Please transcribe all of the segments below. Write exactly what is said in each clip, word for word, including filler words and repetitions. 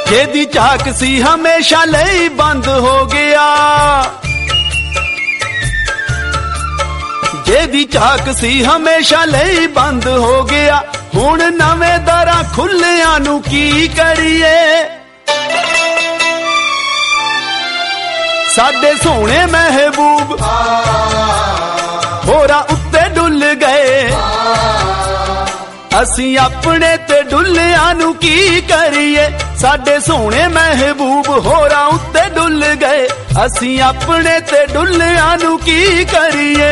जेदी झाक सी हमेशा लई बंद हो गया, जेदी झाक सी हमेशा लई बंद हो गया। हुण नवे दरां खुलियां नू की करिए, साडे सोहणे महबूब होरां उत्ते डुल गए। असी अपने ते डुलियां नू की करिए, साडे सोहणे महबूब होरां उत्ते डुल गए। असी अपने ते डुलियां नू की करिए।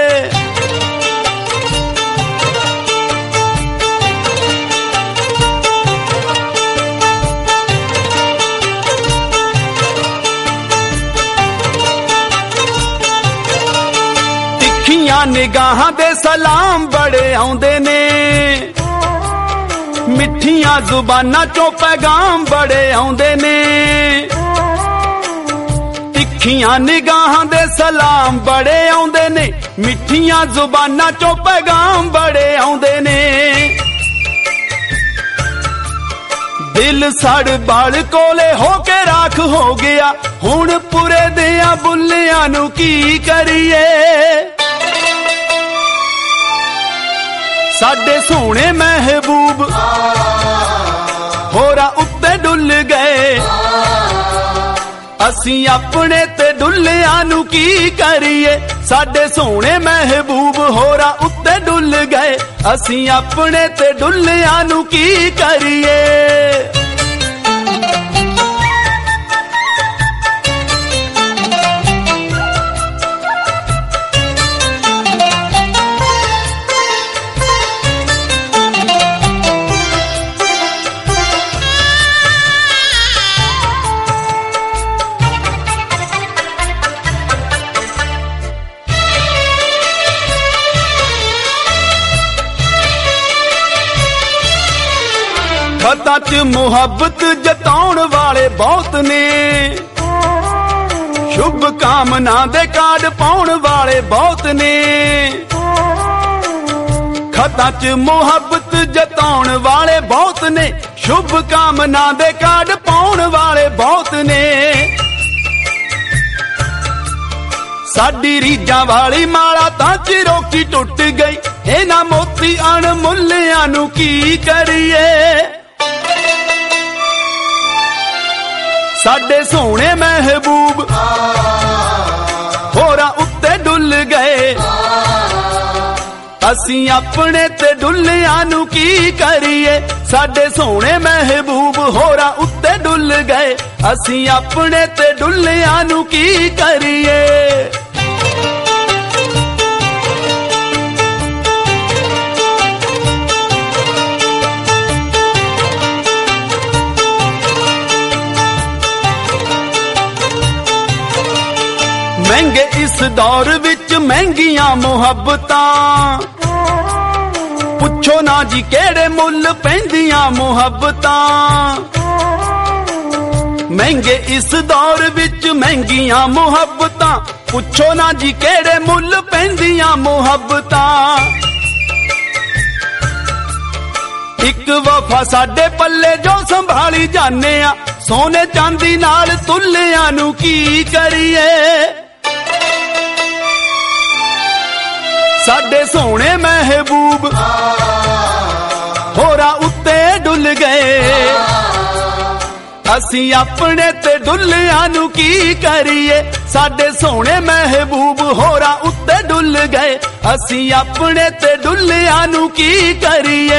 तिखियां निगाहां दे सलाम बड़े आउंदे ने, मिठियां जुबानां चों पैगाम बड़े आउंदे ने। तिखियां निगाहां दे सलाम बड़े आउंदे ने, मिठियां जुबानां चों पैगाम बड़े आउंदे ने। दिल सड़ बाल कोले होके राख हो गया, हुण पुरे दियां बुल्लियां नू की करिए। साडे सोहणे महबूब होरां उत्ते डुल गए। असी अपने ते डुलियां नू की करिए, साडे सोहणे महबूब होरां उत्ते डुल गए। असी अपने ते डुलियां नू की करिए। खतां च मुहब्बत जताउण वाले बहुत ने, शुभ कामना दे कार्ड पाउण वाले बहुत ने। खतां च मुहब्बत जताउण वाले बहुत ने, शुभ कामना दे कार्ड पाउण वाले बहुत ने। साडी रीझां वाली माला तां चिरों की टुट गई, इन्हां मोती अणमुल्लियां नू की करिए। साडे सोहणे महबूब होरां उत्ते डुल गए। असी अपने ते डुलियां नू की करिए, साडे सोहणे महबूब होरां उत्ते डुल गए। असी अपने ते डुलियां नू की करिए। महंगे इस दौर विच महंगियां मुहब्बतां, पुछो ना जी केड़े मुल पैंदियां मुहब्बतां। महंगे इस दौर विच महंगियां मुहब्बतां, पुछो ना जी केड़े मुल पैंदियां मुहब्बतां। एक वफा साडे पल्ले जो संभाली जाने आ, सोने चांदी नाल तुलियां नू की करिए। साडे सोहणे महबूब होरां उत्ते डुल गए। असी अपने ते डुलियां नू की करिए, साडे सोहणे महबूब होरां उत्ते डुल गए। असी अपने ते डुलियां नू की करिए।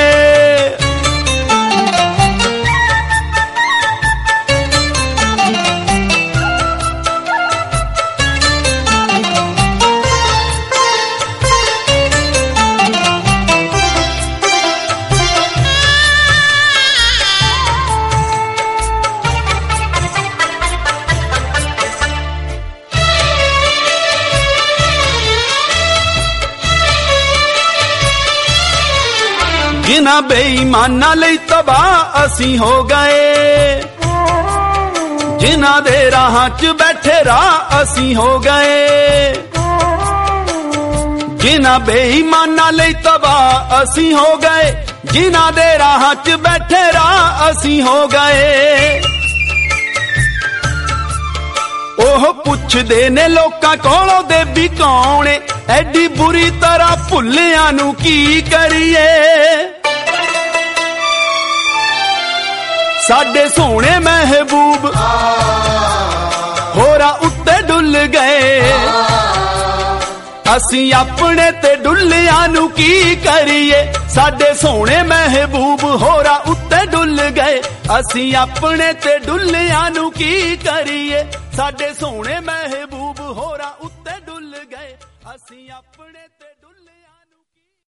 जिन्हां बेईमानां लई तबाह असी हो गए, जिन्हां दे राहां च बैठे राह असी हो गए। जिन्हां बेईमानां लई तबाह असी हो गए, जिन्हां दे राहां च बैठे राह असी हो गए। ਉਹ ਪੁੱਛਦੇ ਨੇ ਲੋਕਾਂ ਕੋਲੋਂ ਦੇਵੀ ਕੌਣ ਏ, ਐਡੀ ਬੁਰੀ ਤਰ੍ਹਾਂ ਭੁੱਲਿਆਂ ਨੂੰ ਕੀ ਕਰੀਏ। ਸਾਡੇ ਸੋਹਣੇ ਮਹਿਬੂਬ ਹੋਰਾਂ ਉੱਤੇ ਡੁੱਲ ਗਏ, ਅਸੀਂ ਆਪਣੇ ਤੇ ਡੁੱਲਿਆਂ ਨੂੰ ਕੀ ਕਰੀਏ। ਸਾਡੇ ਸੋਹਣੇ ਮਹਿਬੂਬ ਹੋਰਾਂ ਉੱਤੇ ਡੁੱਲ ਗਏ, ਅਸੀਂ ਆਪਣੇ ਤੇ ਡੁੱਲਿਆਂ ਨੂੰ ਕੀ ਕਰੀਏ। ਸਾਡੇ ਸੋਹਣੇ ਮਹਿਬੂਬ ਹੋਰਾਂ ਉੱਤੇ ਡੁੱਲ ਗਏ, ਅਸੀਂ ਆਪਣੇ ਤੇ